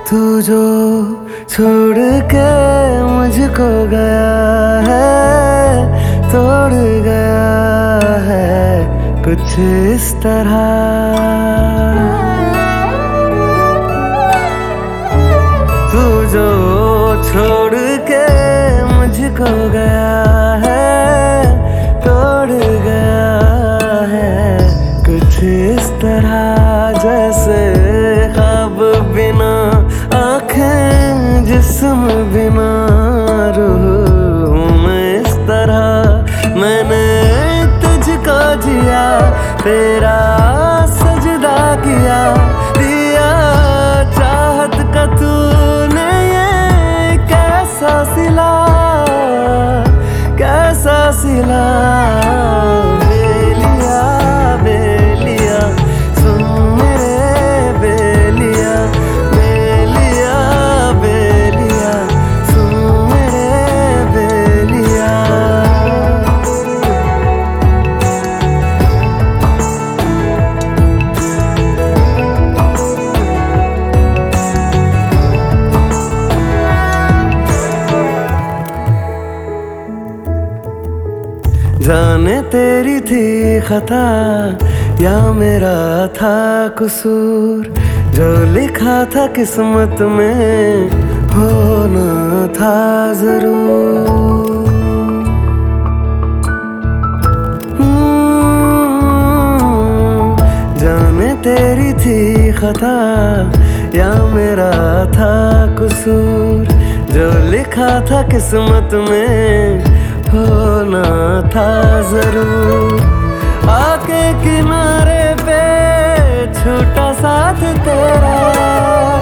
तू जो छोड़ के मुझको गया है, तोड़ गया है कुछ इस तरह। तू जो छोड़ के मुझको गया है, तोड़ गया है कुछ इस तरह। जैसे ख्वाब बिना आँखें, जिस्म बिना रूह मैं इस तरह। मैंने तुझको जिया, तेरा सजदा किया, दिया चाहत का तूने ये कैसा सिला, कैसा सिला। बेलिया बेलिया सुन मेरे बेलिया, बेलिया बेलिया सुन मेरे बेलिया। जाने तेरी थी खता या मेरा था कसूर, जो लिखा था किस्मत में होना था जरूर। जाने तेरी थी खता या मेरा था कसूर, जो लिखा था किस्मत में होना था जरूर। आके किनारे पे छूटा साथ तेरा।